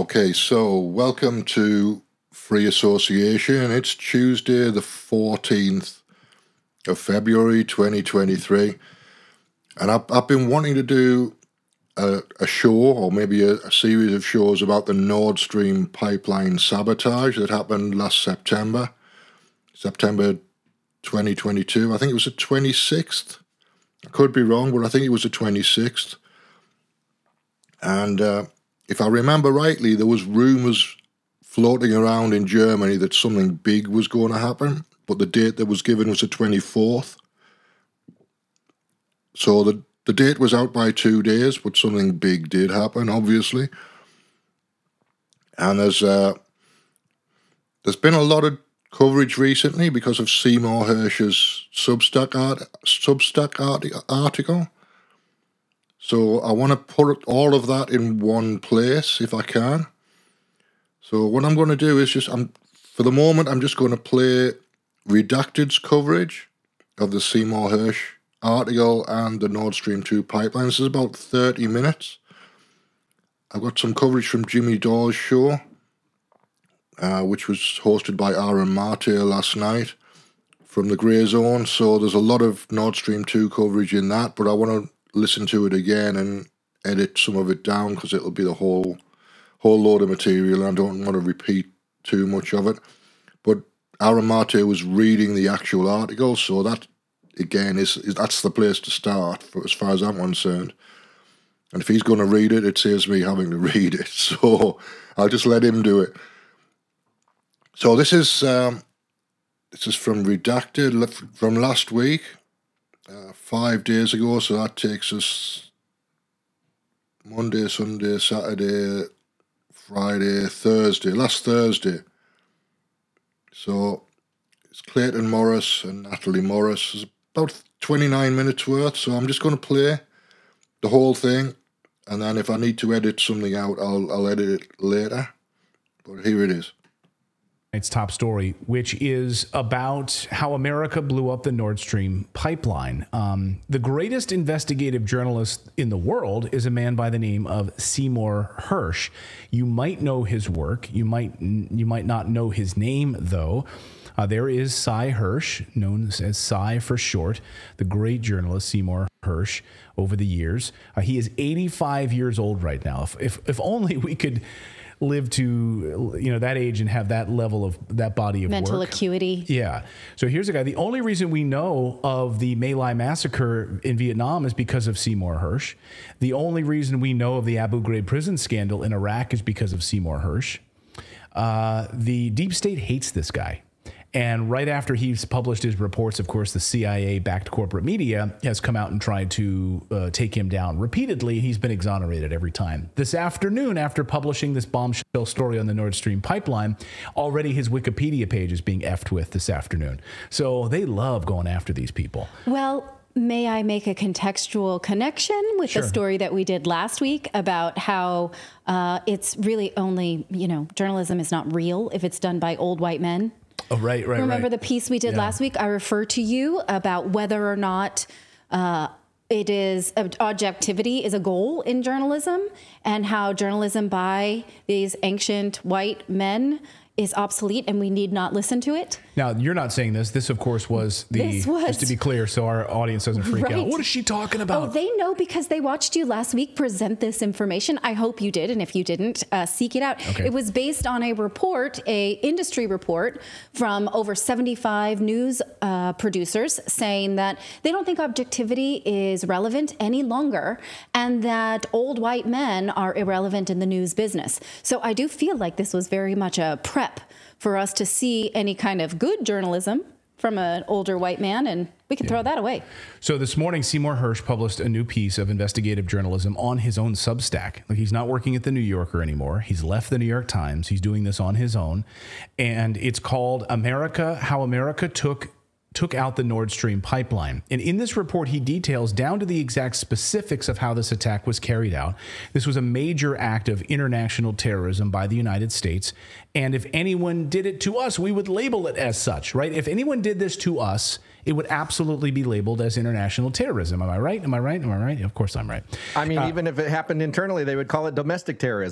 Okay, so welcome to Free Association. It's Tuesday, the 14th of February 2023. And I've been wanting to do a show, or maybe a series of shows about the Nord Stream pipeline sabotage that happened last September 2022. I think it was the 26th. I could be wrong, but I think it was the 26th. And if I remember rightly, there was rumours floating around in Germany that something big was going to happen, but the date that was given was the 24th. So the date was out by 2 days, but something big did happen, obviously. And there's been a lot of coverage recently because of Seymour Hersh's Substack article. So I want to put all of that in one place if I can. So what I'm going to do is for the moment, I'm just going to play Redacted's coverage of the Seymour Hersh article and the Nord Stream 2 pipeline. This is about 30 minutes. I've got some coverage from Jimmy Dawes' show, which was hosted by Aaron Marte last night from the Grey Zone. So there's a lot of Nord Stream 2 coverage in that, but I want to listen to it again and edit some of it down because it'll be the whole load of material. I don't want to repeat too much of it. But Aaron Marte was reading the actual article, so that again that's the place to start as far as I'm concerned. And if he's going to read it, it saves me having to read it. So I'll just let him do it. So this is from Redacted from last week. 5 days ago, so that takes us Monday, Sunday, Saturday, Friday, Thursday, last Thursday. So it's Clayton Morris and Natalie Morris. It's about 29 minutes worth, so I'm just going to play the whole thing, and then if I need to edit something out, I'll edit it later. But here it is. Its top story, which is about how America blew up the Nord Stream pipeline. The greatest investigative journalist in the world is a man by the name of Seymour Hersh. You might know his work. You might not know his name, though. There is Sy Hersh, known as Sy for short, the great journalist Seymour Hersh over the years. He is 85 years old right now. If only we could live to that age and have that level of that body of mental work. acuity. Yeah. So here's a guy. The only reason we know of the My Lai massacre in Vietnam is because of Seymour Hersh. The only reason we know of the Abu Ghraib prison scandal in Iraq is because of Seymour Hersh. The deep state hates this guy. And right after he's published his reports, of course, the CIA-backed corporate media has come out and tried to take him down repeatedly. He's been exonerated every time. This afternoon, after publishing this bombshell story on the Nord Stream pipeline, already his Wikipedia page is being effed with this afternoon. So they love going after these people. Well, may I make a contextual connection with Sure. the story that we did last week about how it's really only, journalism is not real if it's done by old white men? Oh, right. Remember the piece we did last week? I referred to you about whether or not it is objectivity is a goal in journalism, and how journalism by these ancient white men is obsolete and we need not listen to it. Now, you're not saying this. This, of course, just to be clear so our audience doesn't freak out. What is she talking about? Oh, they know because they watched you last week present this information. I hope you did. And if you didn't, seek it out. Okay. It was based on a industry report from over 75 news producers saying that they don't think objectivity is relevant any longer and that old white men are irrelevant in the news business. So I do feel like this was very much a prep for us to see any kind of good journalism from an older white man, and we can throw that away. So this morning, Seymour Hersh published a new piece of investigative journalism on his own Substack. Like, he's not working at the New Yorker anymore. He's left the New York Times. He's doing this on his own. And it's called How America Took out the Nord Stream pipeline. And in this report, he details down to the exact specifics of how this attack was carried out. This was a major act of international terrorism by the United States. And if anyone did it to us, we would label it as such, right? If anyone did this to us, it would absolutely be labeled as international terrorism. Am I right? Am I right? Am I right? Of course I'm right. I mean, even if it happened internally, they would call it domestic terrorism.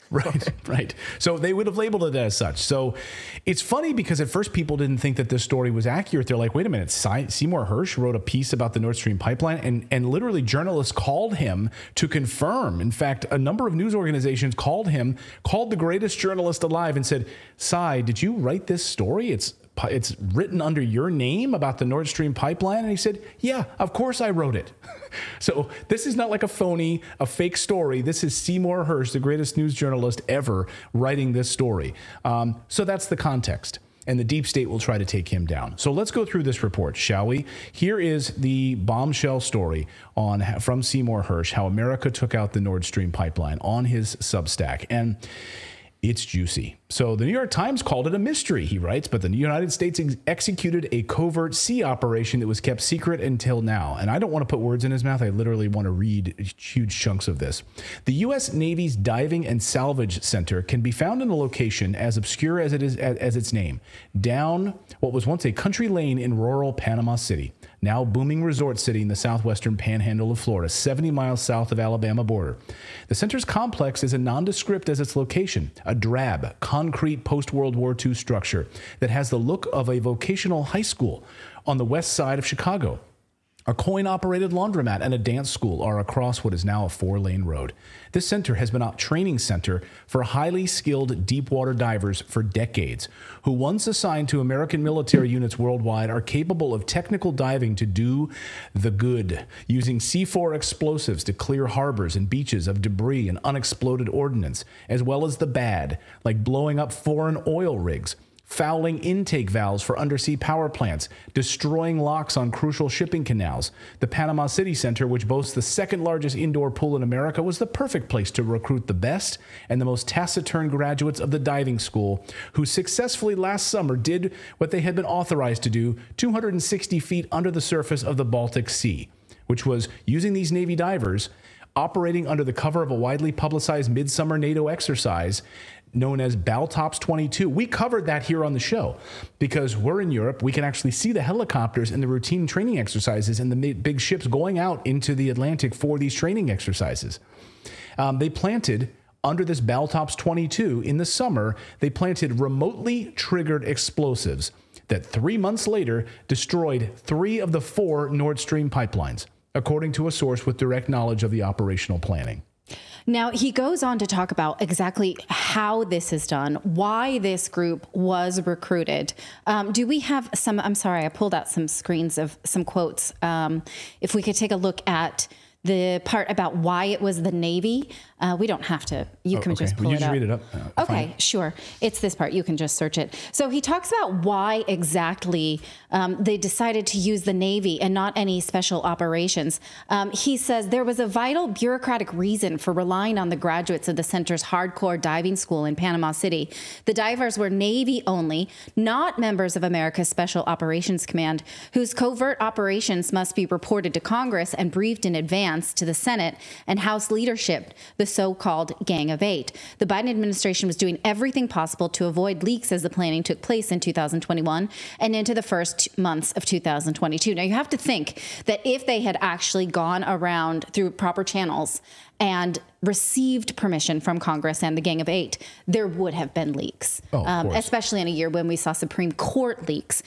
Right. So they would have labeled it as such. So it's funny because at first people didn't think that this story was accurate. They're like, wait a minute, Seymour Hersh wrote a piece about the Nord Stream pipeline, and literally journalists called him to confirm. In fact, a number of news organizations called the greatest journalist alive and said, Cy, did you write this story? It's written under your name about the Nord Stream pipeline. And he said, yeah, of course I wrote it. So this is not like a fake story. This is Seymour Hersh, the greatest news journalist ever, writing this story. So that's the context. And the deep state will try to take him down. So let's go through this report, shall we? Here is the bombshell story from Seymour Hersh, how America took out the Nord Stream pipeline on his Substack. And it's juicy. So the New York Times called it a mystery, he writes, but the United States executed a covert sea operation that was kept secret until now. And I don't want to put words in his mouth. I literally want to read huge chunks of this. The U.S. Navy's Diving and Salvage Center can be found in a location as obscure as it is as its name, down what was once a country lane in rural Panama City, now booming resort city in the southwestern panhandle of Florida, 70 miles south of Alabama border. The center's complex is a nondescript as its location, a drab, concrete post-World War II structure that has the look of a vocational high school on the west side of Chicago. A coin-operated laundromat and a dance school are across what is now a 4-lane road. This center has been a training center for highly skilled deep-water divers for decades, who once assigned to American military units worldwide are capable of technical diving to do the good, using C4 explosives to clear harbors and beaches of debris and unexploded ordnance, as well as the bad, like blowing up foreign oil rigs, fouling intake valves for undersea power plants, destroying locks on crucial shipping canals. The Panama City Center, which boasts the second largest indoor pool in America, was the perfect place to recruit the best and the most taciturn graduates of the diving school, who successfully last summer did what they had been authorized to do 260 feet under the surface of the Baltic Sea, which was using these Navy divers operating under the cover of a widely publicized midsummer NATO exercise known as Baltops 22. We covered that here on the show because we're in Europe. We can actually see the helicopters and the routine training exercises and the big ships going out into the Atlantic for these training exercises. They planted under this Baltops 22 in the summer, they planted remotely triggered explosives that 3 months later destroyed 3 of the 4 Nord Stream pipelines, according to a source with direct knowledge of the operational planning. Now, he goes on to talk about exactly how this is done, why this group was recruited. Do we have some? I'm sorry, I pulled out some screens of some quotes. If we could take a look at the part about why it was the Navy. We don't have to. You can just pull it up. Read it up. Okay, sure. It's this part. You can just search it. So he talks about why exactly they decided to use the Navy and not any special operations. He says there was a vital bureaucratic reason for relying on the graduates of the center's hardcore diving school in Panama City. The divers were Navy only, not members of America's Special Operations Command, whose covert operations must be reported to Congress and briefed in advance to the Senate and House leadership, the so-called Gang of Eight. The Biden administration was doing everything possible to avoid leaks as the planning took place in 2021 and into the first months of 2022. Now, you have to think that if they had actually gone around through proper channels and received permission from Congress and the Gang of Eight, there would have been leaks, especially in a year when we saw Supreme Court leaks.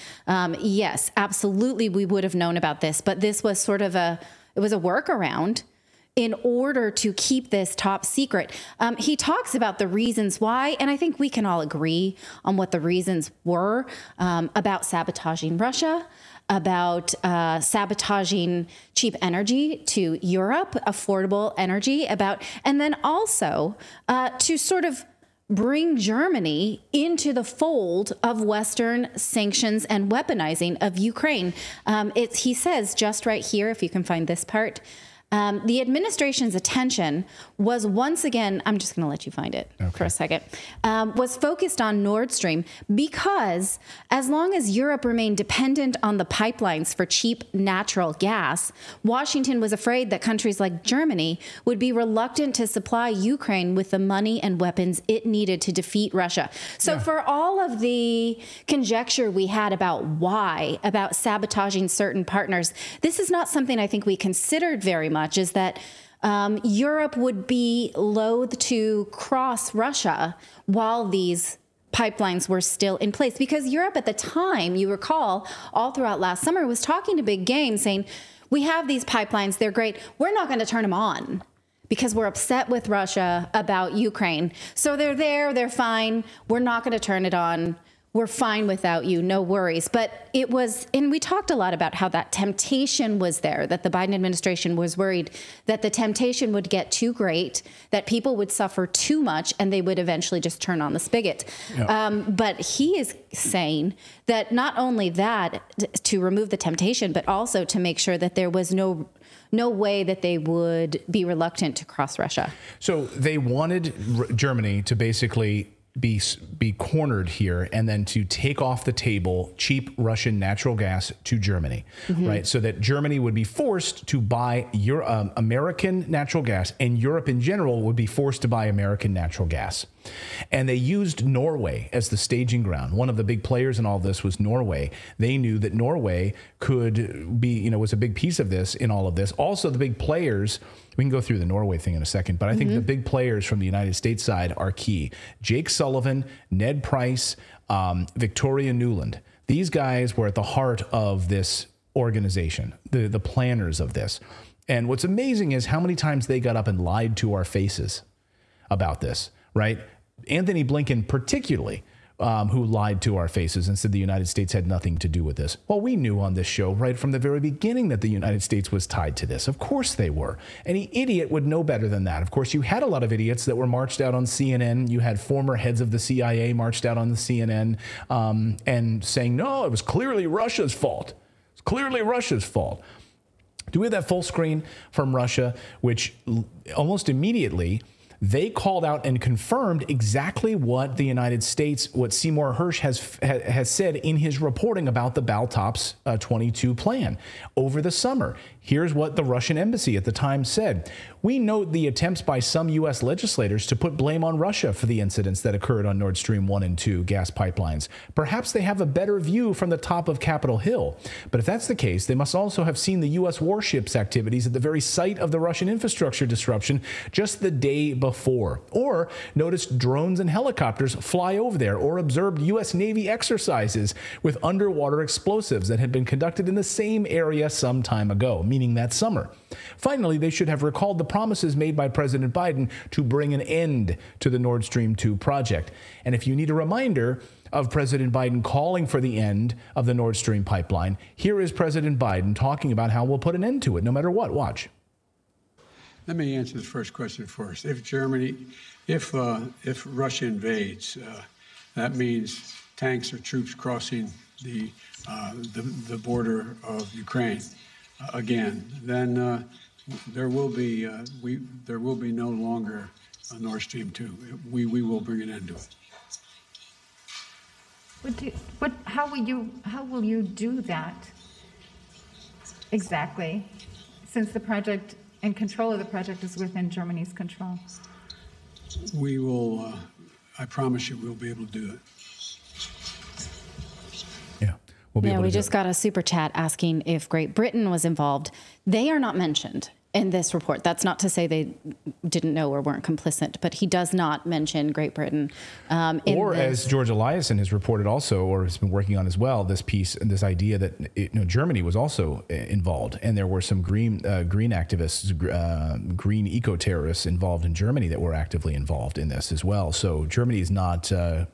Yes, absolutely, we would have known about this, but this was sort of it was a workaround in order to keep this top secret. He talks about the reasons why, and I think we can all agree on what the reasons were, about sabotaging Russia, about sabotaging cheap energy to Europe, affordable energy, and then also to sort of bring Germany into the fold of Western sanctions and weaponizing of Ukraine. He says just right here, if you can find this part, the administration's attention was once again, I'm just going to let you find it for a second, was focused on Nord Stream because as long as Europe remained dependent on the pipelines for cheap natural gas, Washington was afraid that countries like Germany would be reluctant to supply Ukraine with the money and weapons it needed to defeat Russia. So for all of the conjecture we had about sabotaging certain partners, this is not something I think we considered very much much is that Europe would be loath to cross Russia while these pipelines were still in place, because Europe at the time, you recall, all throughout last summer was talking to big game saying, we have these pipelines, they're great, we're not going to turn them on because we're upset with Russia about Ukraine. So they're there, they're fine, we're not going to turn it on. We're fine without you, no worries. But it was, and we talked a lot about how that temptation was there, that the Biden administration was worried that the temptation would get too great, that people would suffer too much, and they would eventually just turn on the spigot. Yep. But he is saying that not only that, to remove the temptation, but also to make sure that there was no way that they would be reluctant to cross Russia. So they wanted Germany to basically be cornered here and then to take off the table cheap Russian natural gas to Germany, right? So that Germany would be forced to buy American natural gas, and Europe in general would be forced to buy American natural gas. And they used Norway as the staging ground. One of the big players in all this was Norway. They knew that Norway could be, was a big piece of this in all of this. Also, the big players, we can go through the Norway thing in a second, but I think the big players from the United States side are key. Jake Sullivan, Ned Price, Victoria Nuland. These guys were at the heart of this organization, the planners of this. And what's amazing is how many times they got up and lied to our faces about this, right? Anthony Blinken particularly, who lied to our faces and said the United States had nothing to do with this. Well, we knew on this show right from the very beginning that the United States was tied to this. Of course they were. Any idiot would know better than that. Of course, you had a lot of idiots that were marched out on CNN. You had former heads of the CIA marched out on the CNN and saying, no, it was clearly Russia's fault. It's clearly Russia's fault. Do we have that full screen from Russia, which almost immediately they called out and confirmed exactly what the United States, what Seymour Hersh has said in his reporting about the Baltops 22 plan over the summer. Here's what the Russian embassy at the time said. We note the attempts by some U.S. legislators to put blame on Russia for the incidents that occurred on Nord Stream 1 and 2 gas pipelines. Perhaps they have a better view from the top of Capitol Hill. But if that's the case, they must also have seen the U.S. warships activities at the very site of the Russian infrastructure disruption just the day before. Or noticed drones and helicopters fly over there, or observed U.S. Navy exercises with underwater explosives that had been conducted in the same area some time ago, meaning that summer. Finally, they should have recalled the promises made by President Biden to bring an end to the Nord Stream 2 project. And if you need a reminder of President Biden calling for the end of the Nord Stream pipeline, here is President Biden talking about how we'll put an end to it no matter what. Watch. Let me answer the first question first. If Russia invades, that means tanks or troops crossing the border of Ukraine again. Then there will be no longer a Nord Stream 2. We will bring an end to it. How will you do that exactly, since the project and control of the project is within Germany's control? We will, I promise you, we'll be able to do it. Yeah, we'll be able to we do just it. got a super chat asking if Great Britain was involved. They are not mentioned in this report. That's not to say they didn't know or weren't complicit, but he does not mention Great Britain. Or as George Eliason has reported also, or has been working on as well, this piece and this idea that Germany was also involved, and there were some green activists, green eco-terrorists involved in Germany that were actively involved in this as well. So Germany is not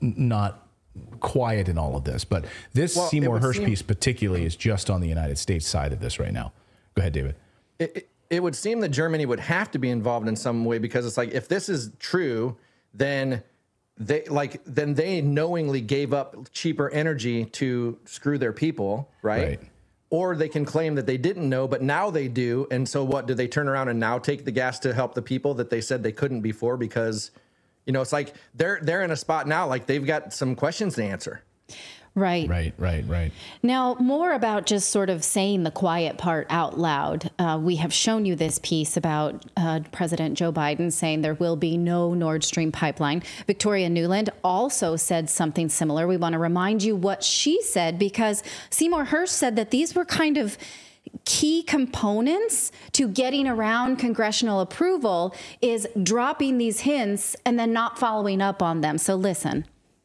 quiet in all of this, but this Seymour Hersh piece particularly is just on the United States side of this right now. Go ahead, David. It would seem that Germany would have to be involved in some way, because it's like, if this is true, then they knowingly gave up cheaper energy to screw their people, right? Or they can claim that they didn't know, but now they do. And so what, do they turn around and now take the gas to help the people that they said they couldn't before? Because, it's like they're in a spot now, like they've got some questions to answer. Right. Now, more about just sort of saying the quiet part out loud. We have shown you this piece about President Joe Biden saying there will be no Nord Stream pipeline. Victoria Nuland also said something similar. We want to remind you what she said, because Seymour Hersh said that these were kind of key components to getting around congressional approval is dropping these hints and then not following up on them. So listen.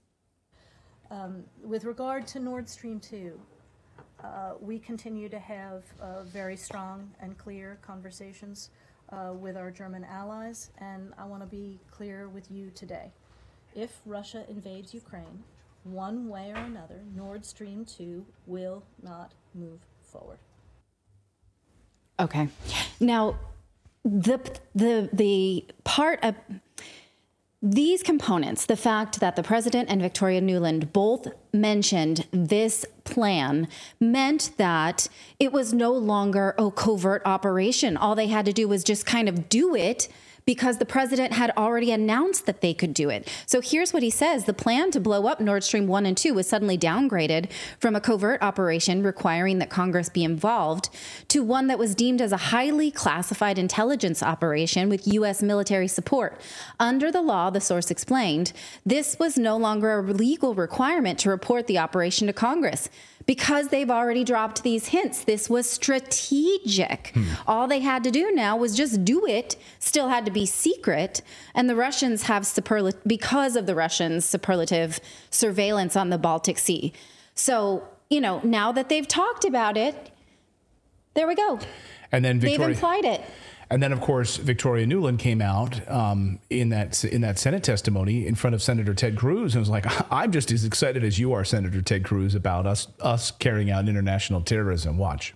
With regard to Nord Stream 2, we continue to have very strong and clear conversations with our German allies, and I want to be clear with you today. If Russia invades Ukraine, one way or another, Nord Stream 2 will not move forward. Okay. Now, the part of these components, the fact that the president and Victoria Nuland both mentioned this plan, meant that it was no longer a covert operation. All they had to do was just kind of do it because the president had already announced that they could do it. So here's what he says. The plan to blow up Nord Stream 1 and 2 was suddenly downgraded from a covert operation requiring that Congress be involved to one that was deemed as a highly classified intelligence operation with U.S. military support. Under the law, the source explained, this was no longer a legal requirement to report the operation to Congress. Because they've already dropped these hints. This was strategic. All they had to do now was just do it, still had to be secret. And the Russians have because of the Russians' superlative surveillance on the Baltic Sea. So, now that they've talked about it, there we go. And then they've implied it. And then, of course, Victoria Nuland came out in that Senate testimony in front of Senator Ted Cruz and was like, "I'm just as excited as you are, Senator Ted Cruz, about us carrying out international terrorism." Watch.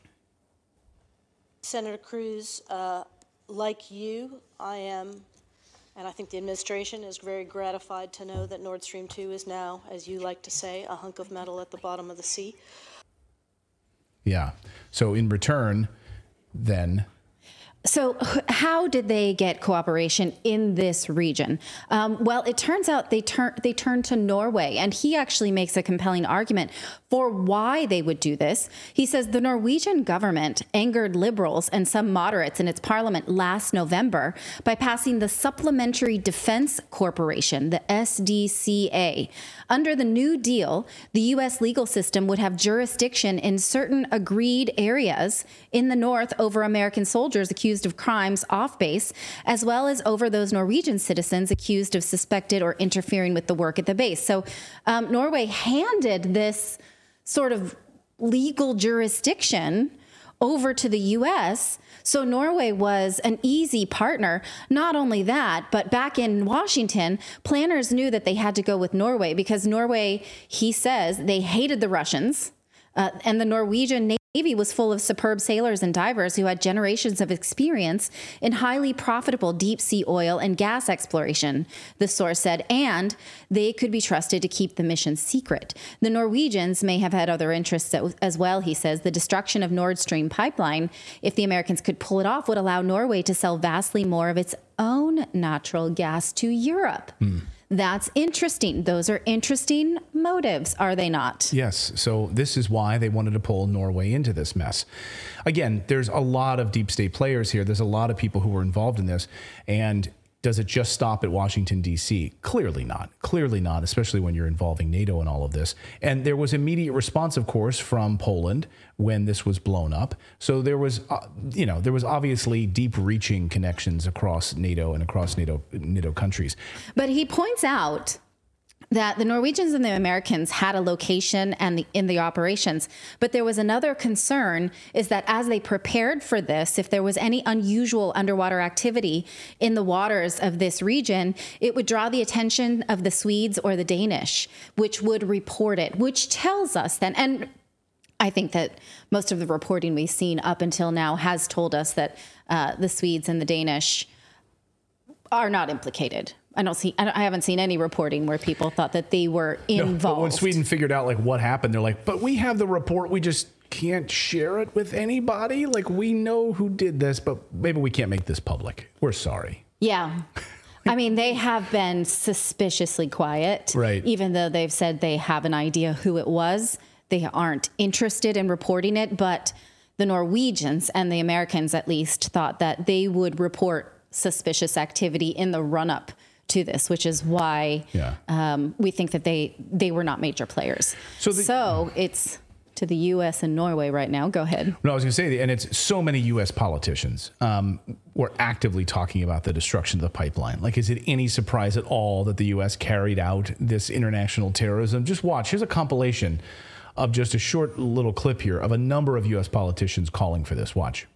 Senator Cruz, like you, I am, and I think the administration is very gratified to know that Nord Stream 2 is now, as you like to say, a hunk of metal at the bottom of the sea. Yeah. So in return, then... So how did they get cooperation in this region? Well, it turns out they turned to Norway, and he actually makes a compelling argument for why they would do this. He says the Norwegian government angered liberals and some moderates in its parliament last November by passing the Supplementary Defense Corporation, the SDCA. Under the New Deal, the U.S. legal system would have jurisdiction in certain agreed areas in the north over American soldiers accused of crimes off base, as well as over those Norwegian citizens accused of suspected or interfering with the work at the base. So Norway handed this sort of legal jurisdiction over to the U.S., so Norway was an easy partner. Not only that, but back in Washington, planners knew that they had to go with Norway because Norway, he says, they hated the Russians, and the Norwegian Navy was full of superb sailors and divers who had generations of experience in highly profitable deep sea oil and gas exploration, the source said, and they could be trusted to keep the mission secret. The Norwegians may have had other interests as well, he says. The destruction of Nord Stream pipeline, if the Americans could pull it off, would allow Norway to sell vastly more of its own natural gas to Europe. That's interesting. Those are interesting motives, are they not? Yes. So this is why they wanted to pull Norway into this mess. Again, there's a lot of deep state players here. There's a lot of people who were involved in this. And does it just stop at Washington, D.C.? Clearly not. Clearly not, especially when you're involving NATO in all of this. And there was immediate response, of course, from Poland when this was blown up. So there was, there was obviously deep-reaching connections across NATO and across NATO countries. But he points out that the Norwegians and the Americans had a location in the operations. But there was another concern, is that as they prepared for this, if there was any unusual underwater activity in the waters of this region, it would draw the attention of the Swedes or the Danish, which would report it, which tells us then, and I think that most of the reporting we've seen up until now has told us that the Swedes and the Danish are not implicated. I haven't seen any reporting where people thought that they were involved. No, but when Sweden figured out what happened, they're like, but we have the report. We just can't share it with anybody. We know who did this, but maybe we can't make this public. We're sorry. Yeah. I mean, they have been suspiciously quiet. Right. Even though they've said they have an idea who it was. They aren't interested in reporting it, but the Norwegians and the Americans at least thought that they would report suspicious activity in the run-up to this, which is why we think that they were not major players. So it's to the U.S. and Norway right now. Go ahead. No, I was going to say, and it's so many U.S. politicians were actively talking about the destruction of the pipeline. Like, is it any surprise at all that the U.S. carried out this international terrorism? Just watch. Here's a compilation of just a short little clip here of a number of U.S. politicians calling for this. Watch.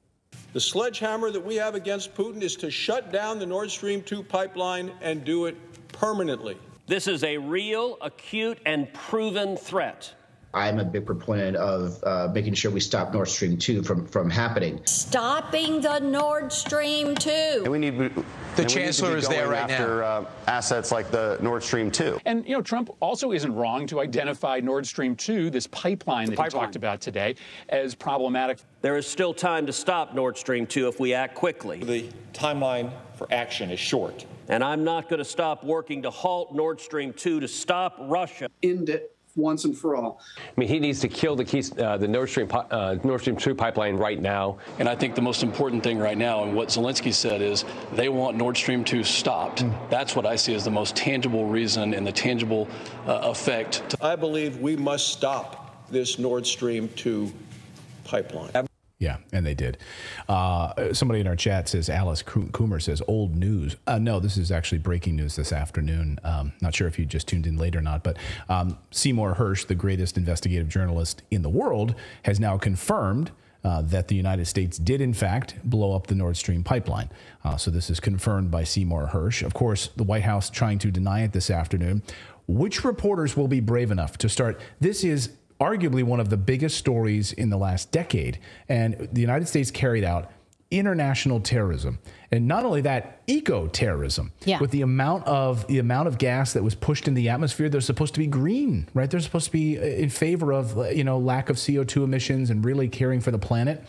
The sledgehammer that we have against Putin is to shut down the Nord Stream 2 pipeline and do it permanently. This is a real, acute, and proven threat. I'm a big proponent of making sure we stop Nord Stream 2 from happening. Stopping the Nord Stream 2. And we need the chancellor is there right now. Assets like the Nord Stream 2. And, you know, Trump also isn't wrong to identify Nord Stream 2, this pipeline that he talked about today, as problematic. There is still time to stop Nord Stream 2 if we act quickly. The timeline for action is short. And I'm not going to stop working to halt Nord Stream 2 to stop Russia. End it once and for all. I mean, he needs to kill the Nord Stream 2 pipeline right now. And I think the most important thing right now, and what Zelensky said, is they want Nord Stream 2 stopped. That's what I see as the most tangible reason and the tangible effect. I believe we must stop this Nord Stream 2 pipeline. Yeah, and they did. Somebody in our chat says, Alice Coomer says, old news. No, this is actually breaking news this afternoon. Not sure if you just tuned in late or not, but Seymour Hersh, the greatest investigative journalist in the world, has now confirmed that the United States did, in fact, blow up the Nord Stream pipeline. So this is confirmed by Seymour Hersh. Of course, the White House trying to deny it this afternoon. Which reporters will be brave enough to start? This is arguably one of the biggest stories in the last decade. And the United States carried out international terrorism. And not only that, eco-terrorism. Yeah. With the amount of gas that was pushed in the atmosphere, they're supposed to be green, right? They're supposed to be in favor of, lack of CO2 emissions and really caring for the planet.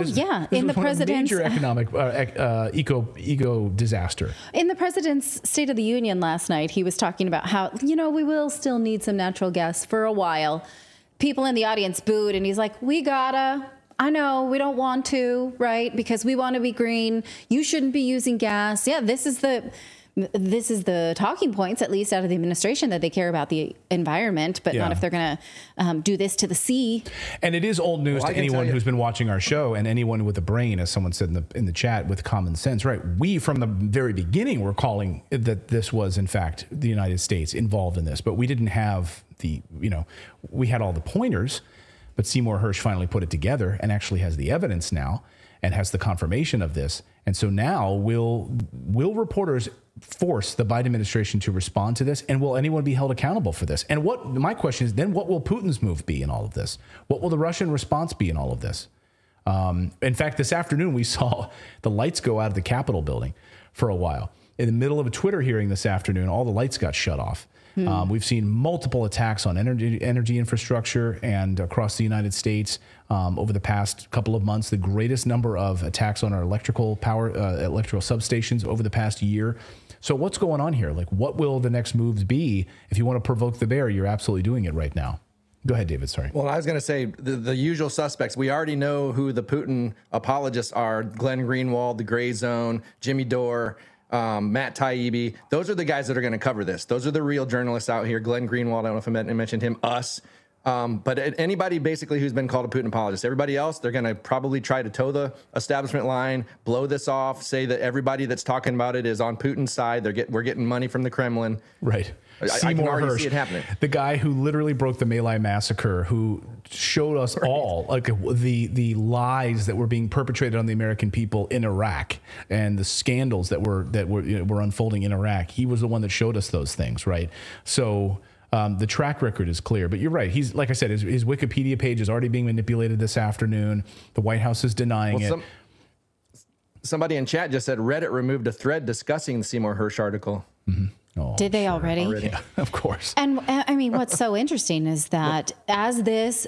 In the president's major economic eco disaster. In the president's State of the Union last night, he was talking about how, we will still need some natural gas for a while. People in the audience booed, and he's like, I know, we don't want to, right? Because we want to be green. You shouldn't be using gas. Yeah, this is the talking points, at least out of the administration, that they care about the environment, but not if they're going to do this to the sea. And it is old news to anyone who's been watching our show and anyone with a brain, as someone said in the chat, with common sense, right? We, from the very beginning, were calling that this was, in fact, the United States involved in this, but we didn't have we had all the pointers, but Seymour Hersh finally put it together and actually has the evidence now and has the confirmation of this. And so now will reporters force the Biden administration to respond to this? And will anyone be held accountable for this? And my question is then, what will Putin's move be in all of this? What will the Russian response be in all of this? In fact, this afternoon, we saw the lights go out of the Capitol building for a while. In the middle of a Twitter hearing this afternoon, all the lights got shut off. We've seen multiple attacks on energy infrastructure and across the United States over the past couple of months. The greatest number of attacks on our electrical substations over the past year. So what's going on here? Like, what will the next moves be? If you want to provoke the bear, you're absolutely doing it right now. Go ahead, David. Sorry. Well, I was going to say the usual suspects. We already know who the Putin apologists are: Glenn Greenwald, the Gray Zone, Jimmy Dore. Matt Taibbi, those are the guys that are going to cover this. Those are the real journalists out here. Glenn Greenwald, I don't know if I mentioned him, us. But anybody basically who's been called a Putin apologist, everybody else, they're going to probably try to toe the establishment line, blow this off, say that everybody that's talking about it is on Putin's side. We're getting money from the Kremlin. Right. I can already see it happening. The guy who literally broke the My Lai massacre, who showed us all the lies that were being perpetrated on the American people in Iraq and the scandals that were unfolding in Iraq. He was the one that showed us those things, right? So the track record is clear. But you're right. He's, like I said, his Wikipedia page is already being manipulated this afternoon. The White House is denying it. Somebody in chat just said Reddit removed a thread discussing the Seymour Hersh article. Mm-hmm. Oh, did they already? Yeah, of course. And I mean, what's so interesting is that as this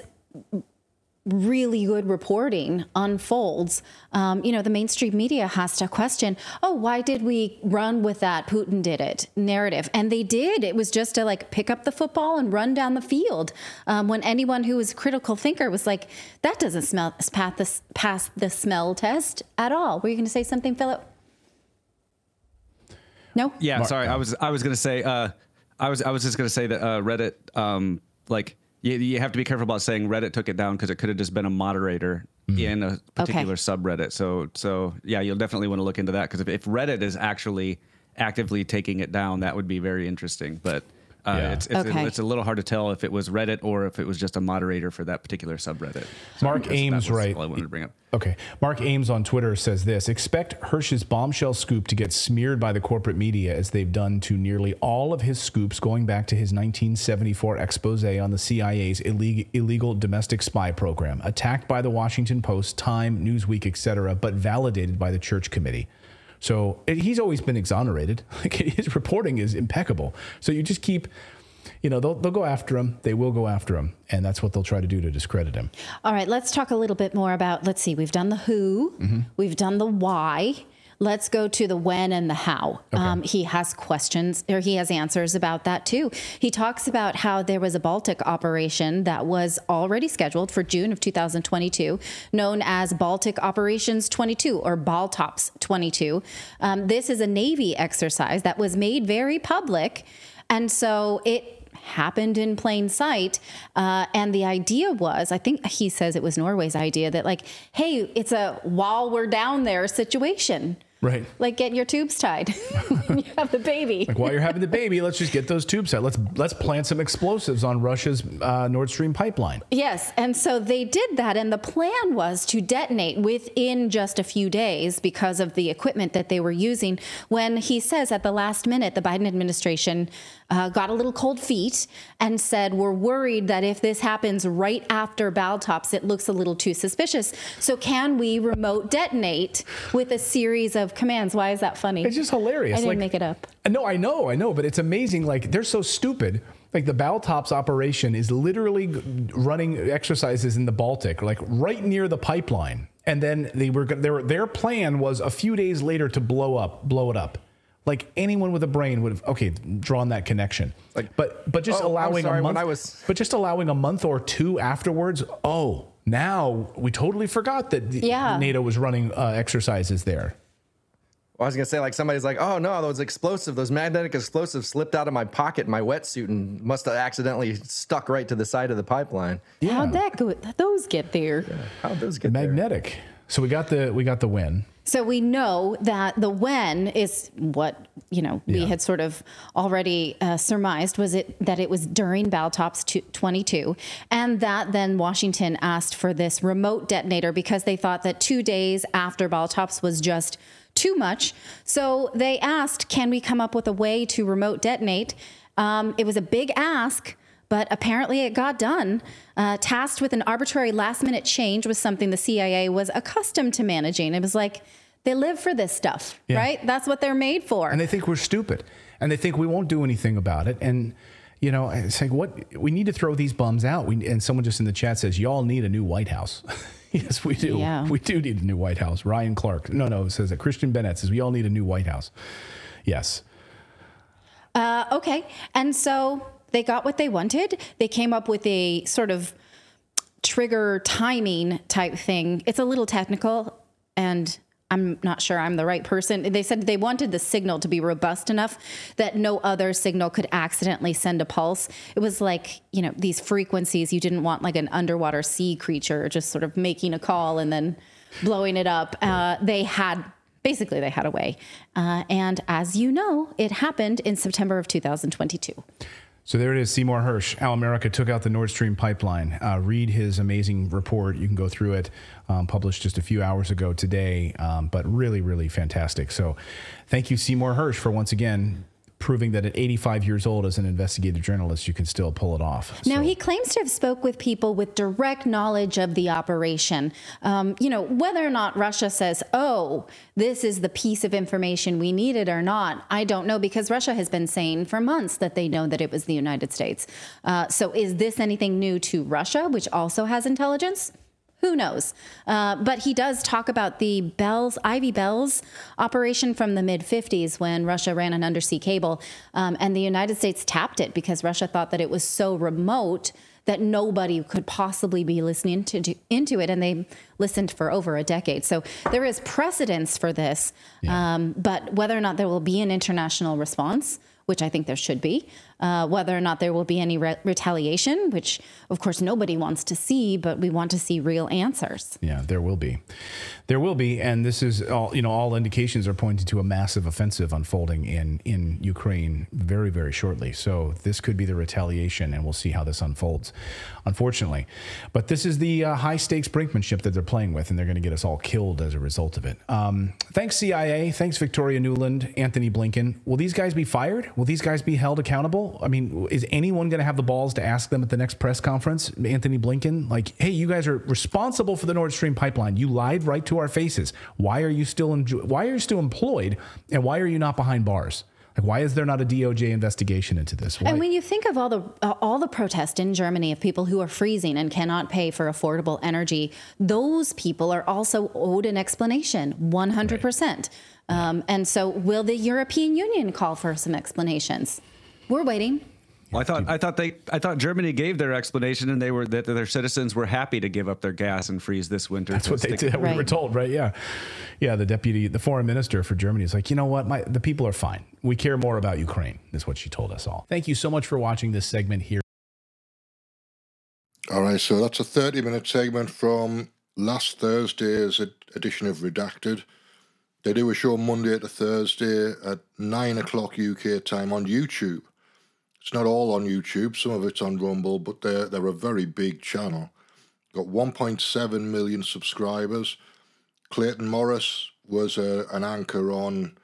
really good reporting unfolds, the mainstream media has to question, why did we run with that Putin did it narrative? And they did. It was just to pick up the football and run down the field. When anyone who was a critical thinker was like, that doesn't pass the smell test at all. Were you going to say something, Philip? No? Yeah, sorry. I was going to say, I was just going to say that Reddit, You have to be careful about saying Reddit took it down because it could have just been a moderator in a particular subreddit. So yeah, you'll definitely want to look into that because if Reddit is actually actively taking it down, that would be very interesting. But it's a little hard to tell if it was Reddit or if it was just a moderator for that particular subreddit. So Mark Ames, right? All I wanted to bring up. Okay. Mark Ames on Twitter says this: expect Hersh's bombshell scoop to get smeared by the corporate media as they've done to nearly all of his scoops going back to his 1974 expose on the CIA's illegal domestic spy program, attacked by the Washington Post, Time, Newsweek, etc., but validated by the Church Committee. So he's always been exonerated. Like, his reporting is impeccable. So you just keep, they'll go after him. They will go after him. And that's what they'll try to do to discredit him. All right, let's talk a little bit more about, let's see, we've done the who, we've done the why. Let's go to the when and the how. Okay. He has questions, or he has answers about that too. He talks about how there was a Baltic operation that was already scheduled for June of 2022, known as Baltic Operations 22 or Baltops 22. This is a Navy exercise that was made very public, and so it happened in plain sight. And the idea was, I think he says it was Norway's idea, that like, hey, it's a while we're down there situation. Right. Like, get your tubes tied when you have the baby. Like, while you're having the baby, let's just get those tubes tied. Let's plant some explosives on Russia's Nord Stream pipeline. Yes. And so they did that. And the plan was to detonate within just a few days because of the equipment that they were using. When he says at the last minute, the Biden administration got a little cold feet and said, we're worried that if this happens right after Baltops, it looks a little too suspicious. So can we remote detonate with a series of commands? Why is that funny? It's just hilarious. I didn't make it up. No, I know, but it's amazing. Like, they're so stupid. Like, the Baltops operation is literally running exercises in the Baltic, like right near the pipeline. And then their plan was a few days later to blow it up. Like, anyone with a brain would have drawn that connection. Like, but just allowing a month. But just allowing a month or two afterwards. Oh, now we totally forgot that NATO was running exercises there. Well, I was gonna say, like, somebody's like, oh no, those magnetic explosives slipped out of my pocket in my wetsuit and must have accidentally stuck right to the side of the pipeline. Yeah. How'd that go? Those get there? Yeah. How'd those get magnetic? There? So we got the win. So we know that the when is what, we had sort of already surmised, that it was during Baltops 22, and that then Washington asked for this remote detonator because they thought that 2 days after Baltops was just too much. So they asked, can we come up with a way to remote detonate? It was a big ask, but apparently it got done. Tasked with an arbitrary last-minute change was something the CIA was accustomed to managing. It was like, they live for this stuff, right? That's what they're made for. And they think we're stupid. And they think we won't do anything about it. And, it's like, we need to throw these bums out. And someone just in the chat says, y'all need a new White House. Yes, we do. Yeah. We do need a new White House. Ryan Clark. No, it says that Christian Bennett says, we all need a new White House. Yes. Okay. And so they got what they wanted. They came up with a sort of trigger timing type thing. It's a little technical, and I'm not sure I'm the right person. They said they wanted the signal to be robust enough that no other signal could accidentally send a pulse. It was like, these frequencies, you didn't want like an underwater sea creature just sort of making a call and then blowing it up. They had a way. And as you know, it happened in September of 2022. So there it is, Seymour Hersh, how America took out the Nord Stream pipeline. Read his amazing report. You can go through it, published just a few hours ago today, but really, really fantastic. So thank you, Seymour Hersh, for once again proving that at 85 years old as an investigative journalist, you can still pull it off. Now, he claims to have spoke with people with direct knowledge of the operation. Whether or not Russia says, oh, this is the piece of information we needed or not, I don't know, because Russia has been saying for months that they know that it was the United States. So is this anything new to Russia, which also has intelligence? Who knows? But he does talk about the Ivy Bells operation from the mid-50s when Russia ran an undersea cable, and the United States tapped it because Russia thought that it was so remote that nobody could possibly be listening into it, and they listened for over a decade. So there is precedence for this, but whether or not there will be an international response, which I think there should be, whether or not there will be any retaliation, which of course nobody wants to see, but we want to see real answers. Yeah, there will be. There will be, and this is all indications are pointing to a massive offensive unfolding in Ukraine very, very shortly. So this could be the retaliation, and we'll see how this unfolds, unfortunately. But this is the high-stakes brinkmanship that they're playing with, and they're going to get us all killed as a result of it. Thanks, CIA. Thanks, Victoria Nuland, Anthony Blinken. Will these guys be fired? Will these guys be held accountable? I mean, is anyone going to have the balls to ask them at the next press conference, Anthony Blinken, like, hey, you guys are responsible for the Nord Stream pipeline. You lied right to our faces. Why are you still employed, and why are you not behind bars? Like, why is there not a DOJ investigation into this? Why? And when you think of all the protest in Germany of people who are freezing and cannot pay for affordable energy, those people are also owed an explanation, 100%. Right. And so, will the European Union call for some explanations? We're waiting. Well, I thought Germany gave their explanation, and that their citizens were happy to give up their gas and freeze this winter. That's what they did. Right. We were told, right? Yeah, the foreign minister for Germany is like, you know what, the people are fine. We care more about Ukraine, is what she told us all. Thank you so much for watching this segment here. All right, so that's a 30-minute segment from last Thursday's edition of Redacted. They do a show Monday to Thursday at 9 o'clock UK time on YouTube. It's not all on YouTube. Some of it's on Rumble, but they're a very big channel. Got 1.7 million subscribers. Clayton Morris was an anchor on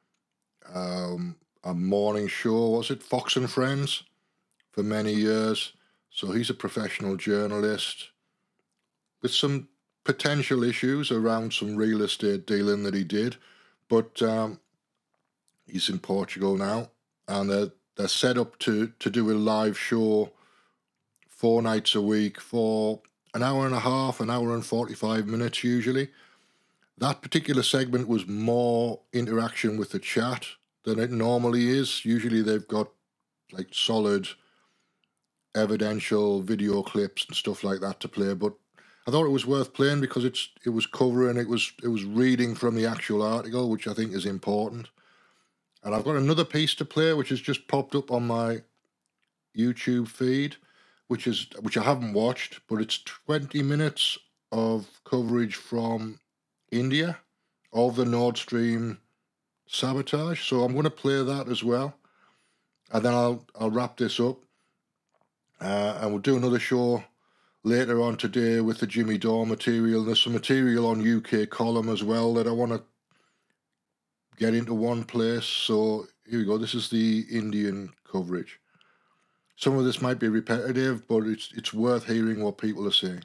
a morning show, was it Fox and Friends, for many years. So he's a professional journalist with some potential issues around some real estate dealing that he did. But he's in Portugal now, and they're set up to do a live show 4 nights a week for an hour and a half, an hour and 45 minutes usually. That particular segment was more interaction with the chat than it normally is. Usually they've got like solid evidential video clips and stuff like that to play, but I thought it was worth playing because it was covering, it was reading from the actual article, which I think is important. And I've got another piece to play, which has just popped up on my YouTube feed, which I haven't watched, but it's 20 minutes of coverage from India of the Nord Stream sabotage. So I'm going to play that as well, and then I'll wrap this up, and we'll do another show later on today with the Jimmy Dore material. There's some material on UK Column as well that I want to get into one place. So here we go. This is the Indian coverage. Some of this might be repetitive, but it's worth hearing what people are saying.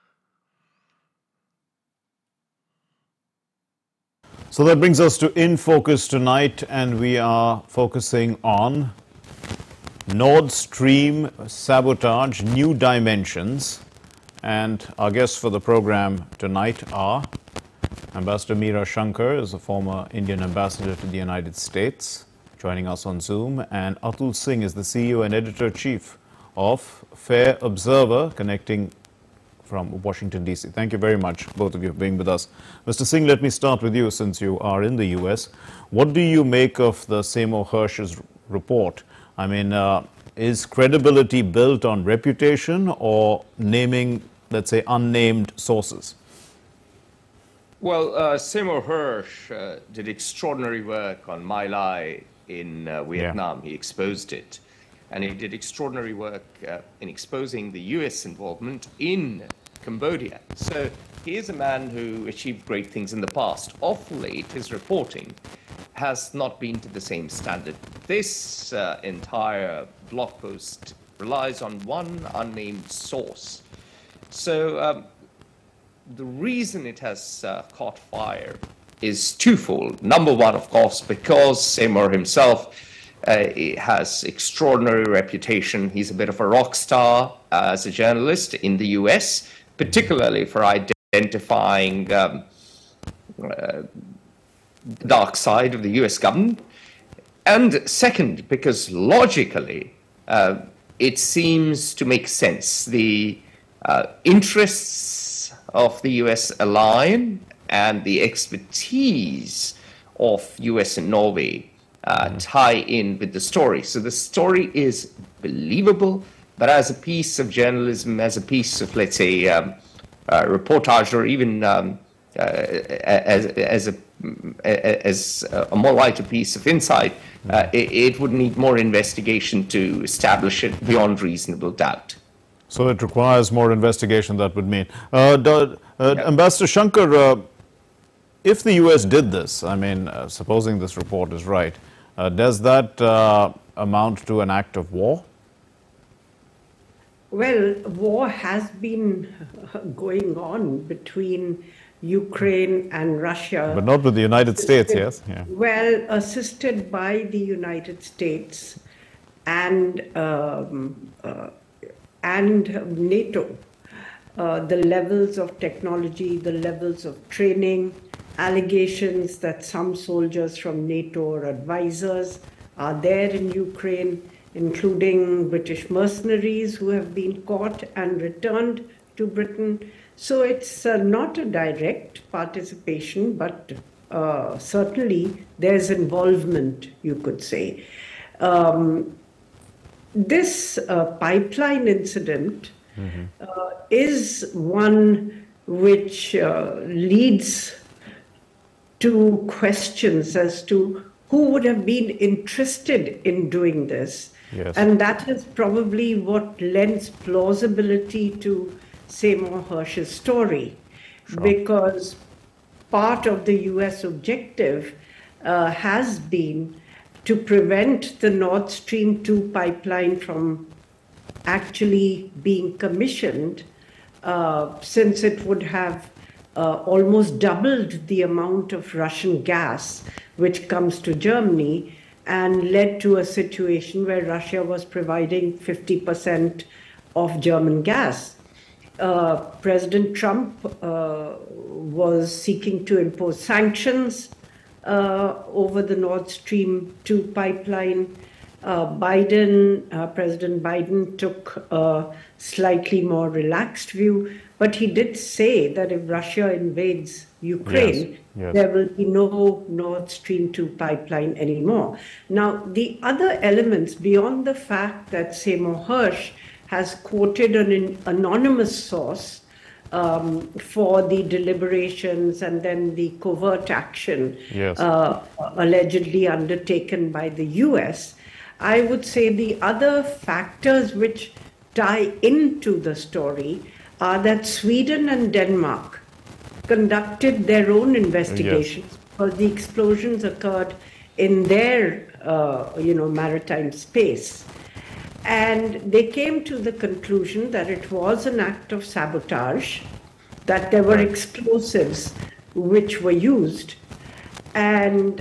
So that brings us to In Focus tonight, and we are focusing on Nord Stream sabotage, new dimensions. And our guests for the program tonight are Ambassador Meera Shankar, is a former Indian ambassador to the United States, joining us on Zoom, and Atul Singh is the CEO and editor-chief of Fair Observer, connecting from Washington, D.C. Thank you very much, both of you, for being with us. Mr. Singh, let me start with you since you are in the U.S. What do you make of the Seymour Hersh's report? I mean, is credibility built on reputation or naming, let's say, unnamed sources? Well, Seymour Hersh did extraordinary work on My Lai in Vietnam. Yeah. He exposed it. And he did extraordinary work in exposing the U.S. involvement in Cambodia. So he is a man who achieved great things in the past. Of late, his reporting has not been to the same standard. This entire blog post relies on one unnamed source. So the reason it has caught fire is twofold. Number one, of course, because Seymour himself has extraordinary reputation. He's a bit of a rock star as a journalist in the US, particularly for identifying the dark side of the US government. And second, because logically, it seems to make sense. The interests of the US align, and the expertise of US and Norway tie in with the story. So the story is believable, but as a piece of journalism, as a piece of, let's say, reportage, or even as a more lighter piece of insight, it would need more investigation to establish it beyond reasonable doubt. So it requires more investigation, that would mean. Ambassador Shankar, if the U.S. did this, I mean, supposing this report is right, does that amount to an act of war? Well, war has been going on between Ukraine and Russia. But not with the United States, yes? Yeah. Well, assisted by the United States and NATO. The levels of technology, the levels of training, allegations that some soldiers from NATO or advisors are there in Ukraine, including British mercenaries who have been caught and returned to Britain. So it's not a direct participation, but certainly there's involvement, you could say. This pipeline incident is one which leads to questions as to who would have been interested in doing this. Yes. And that is probably what lends plausibility to Seymour Hersh's story, because part of the US objective has been to prevent the Nord Stream 2 pipeline from actually being commissioned, since it would have almost doubled the amount of Russian gas which comes to Germany, and led to a situation where Russia was providing 50% of German gas. President Trump was seeking to impose sanctions over the Nord Stream 2 pipeline. President Biden took a slightly more relaxed view, but he did say that if Russia invades Ukraine, there will be no Nord Stream 2 pipeline anymore. Now, the other elements, beyond the fact that Seymour Hersh has quoted an anonymous source for the deliberations and then the covert action allegedly undertaken by the US, I would say the other factors which tie into the story are that Sweden and Denmark conducted their own investigations, because the explosions occurred in their maritime space. And they came to the conclusion that it was an act of sabotage, that there were explosives which were used, and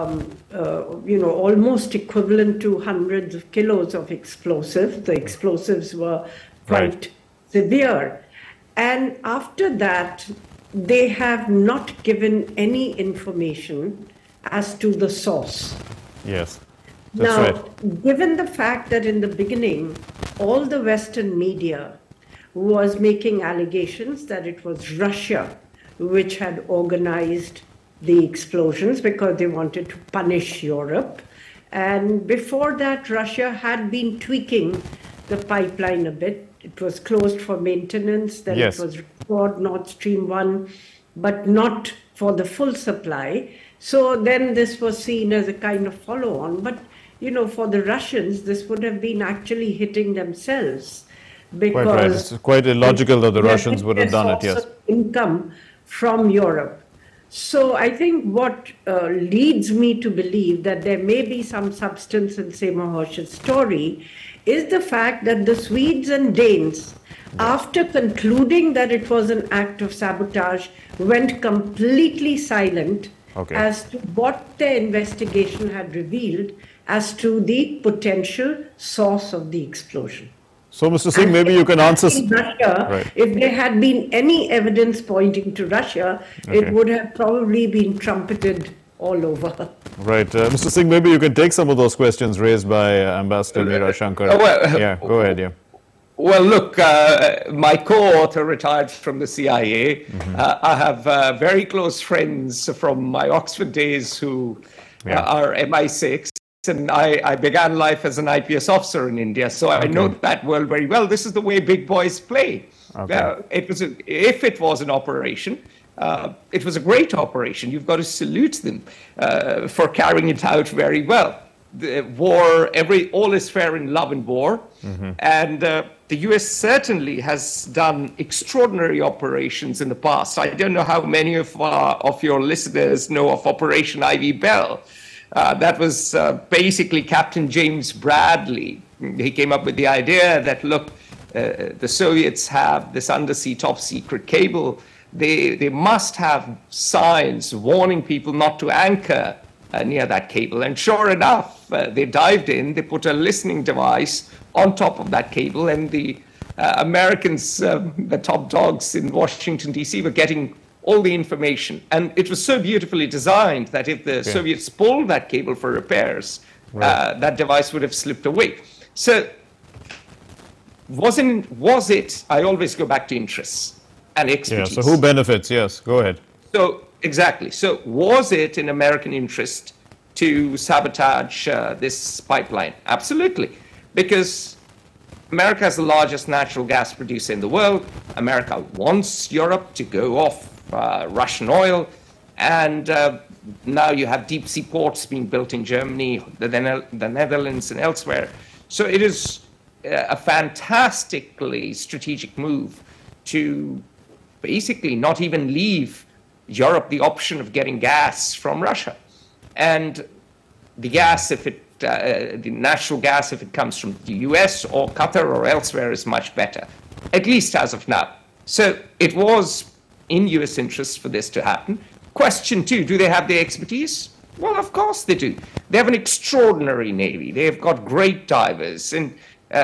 almost equivalent to hundreds of kilos of explosives. The explosives were quite severe. And after that, they have not given any information as to the source. Yes. Now, given the fact that in the beginning, all the Western media was making allegations that it was Russia which had organized the explosions because they wanted to punish Europe. And before that, Russia had been tweaking the pipeline a bit. It was closed for maintenance, then it was restored, Nord Stream 1, but not for the full supply. So then this was seen as a kind of follow-on. But, for the Russians, this would have been actually hitting themselves, because quite right. It's quite illogical that the Russians would have done it, yes. Income from Europe. So I think what leads me to believe that there may be some substance in Seymour Hersh's story is the fact that the Swedes and Danes, after concluding that it was an act of sabotage, went completely silent as to what their investigation had revealed as to the potential source of the explosion. So, Mr. Singh, maybe you can answer. Russia, if there had been any evidence pointing to Russia, it would have probably been trumpeted all over. Right. Mr. Singh, maybe you can take some of those questions raised by Ambassador Veera Shankar. Go ahead. Well, look, my co-author retired from the CIA. I have very close friends from my Oxford days who are MI6. And I began life as an IPS officer in India, so I know that world very well. This is the way big boys play. If it was an operation, it was a great operation. You've got to salute them for carrying it out very well. The war, all is fair in love and war, and the U.S. certainly has done extraordinary operations in the past. I don't know how many of your listeners know of Operation Ivy Bell. That was basically Captain James Bradley. He came up with the idea that, look, the Soviets have this undersea top secret cable. They must have signs warning people not to anchor near that cable. And sure enough, they dived in, they put a listening device on top of that cable, and the Americans, the top dogs in Washington, D.C., were getting all the information. And it was so beautifully designed that if the Soviets pulled that cable for repairs, that device would have slipped away. So was it, I always go back to interests and expertise. Yeah, so who benefits? Yes, go ahead. So, exactly. So was it in American interest to sabotage this pipeline? Absolutely. Because America is the largest natural gas producer in the world. America wants Europe to go off Russian oil, and now you have deep sea ports being built in Germany, the Netherlands, and elsewhere. So it is a fantastically strategic move to basically not even leave Europe the option of getting gas from Russia. And the gas, the natural gas, if it comes from the US or Qatar or elsewhere, is much better, at least as of now. So it was in US interest for this to happen. Question two, do they have the expertise? Well, of course they do. They have an extraordinary navy. They've got great divers. And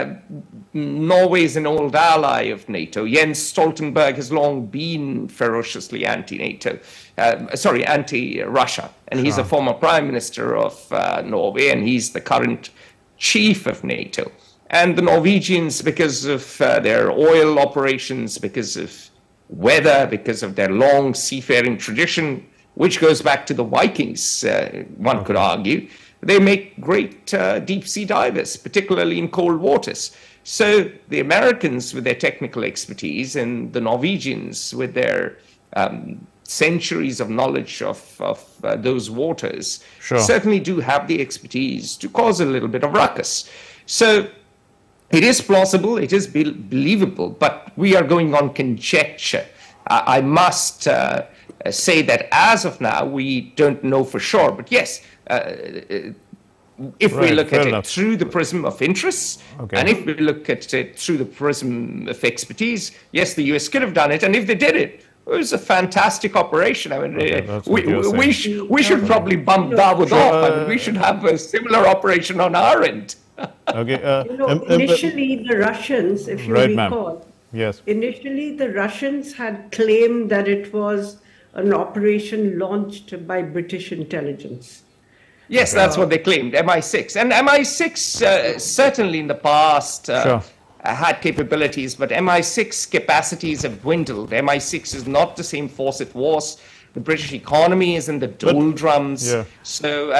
Norway is an old ally of NATO. Jens Stoltenberg has long been ferociously anti-NATO, anti-Russia. And he's a former prime minister of Norway, and he's the current chief of NATO. And the Norwegians, because of their oil operations, because of weather, because of their long seafaring tradition, which goes back to the Vikings, one could argue, they make great deep sea divers, particularly in cold waters. So the Americans with their technical expertise and the Norwegians with their centuries of knowledge of those waters certainly do have the expertise to cause a little bit of ruckus. So it is plausible, it is believable, but we are going on conjecture. I must say that as of now, we don't know for sure. But yes, if we look at it through the prism of interests, and if we look at it through the prism of expertise, yes, the US could have done it. And if they did it, it was a fantastic operation. I mean, we should probably bump Dawood off. I mean, we should have a similar operation on our end. Initially, the Russians, if you recall, initially the Russians had claimed that it was an operation launched by British intelligence. Yes, that's what they claimed, MI6. And MI6 certainly in the past had capabilities, but MI6 capacities have dwindled. MI6 is not the same force it was. The British economy is in the doldrums. So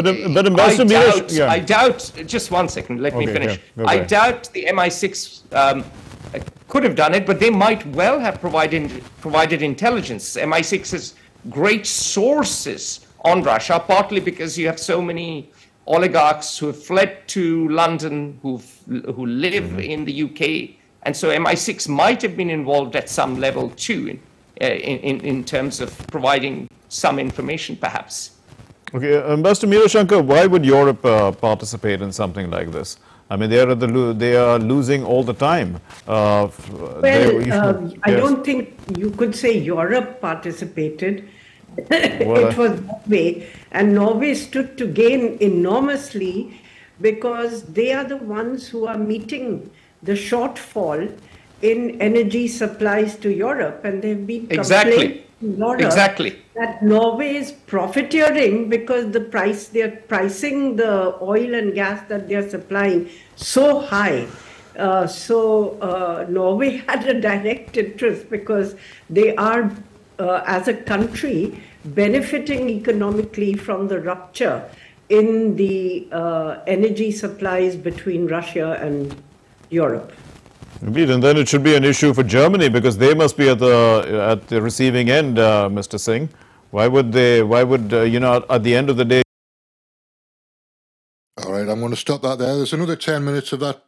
I doubt, just one second, let me finish. I doubt the MI6 could have done it, but they might well have provided intelligence. MI6 has great sources on Russia, partly because you have so many oligarchs who have fled to London, who live in the UK. And so MI6 might have been involved at some level too, in terms of providing some information, perhaps. Okay, Ambassador Meerashankar, why would Europe participate in something like this? I mean, they are losing all the time. I don't think you could say Europe participated. It was Norway, and Norway stood to gain enormously because they are the ones who are meeting the shortfall in energy supplies to Europe, and they've been complaining to Europe that Norway is profiteering because they're pricing the oil and gas that they're supplying so high. So Norway had a direct interest because they are as a country, benefiting economically from the rupture in the energy supplies between Russia and Europe. Indeed, and then it should be an issue for Germany because they must be at the receiving end, Mr. Singh. Why would they? Why would at the end of the day? All right, I'm going to stop that there. There's another 10 minutes of that